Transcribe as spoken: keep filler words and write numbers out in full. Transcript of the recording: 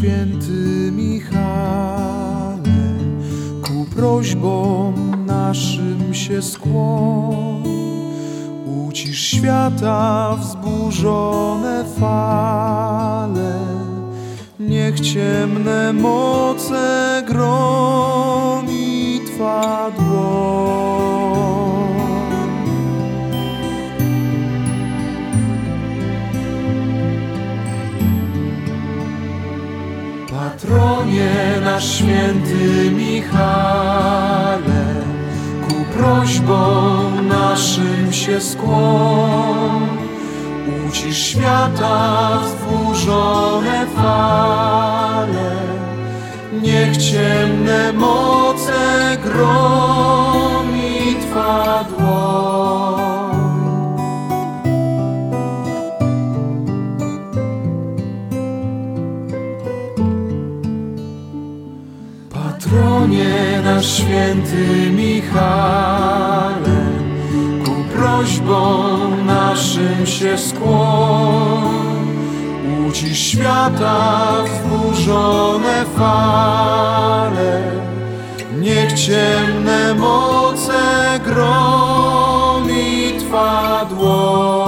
święty Michale, ku prośbom naszym się skłoń. Ucisz świata wzburzone fale, niech ciemne moce gromi Twa dłoń. Patronie nasz święty Michale, ku prośbom naszym się skłoń. Ucisz świata wzburzone fale, niech ciemne moce gromi Twa dłoń. Patronie nasz święty Michale, ku prośbom naszym się skłoń. Ucisz świata wzburzone fale, niech ciemne moce gromi Twa dłoń.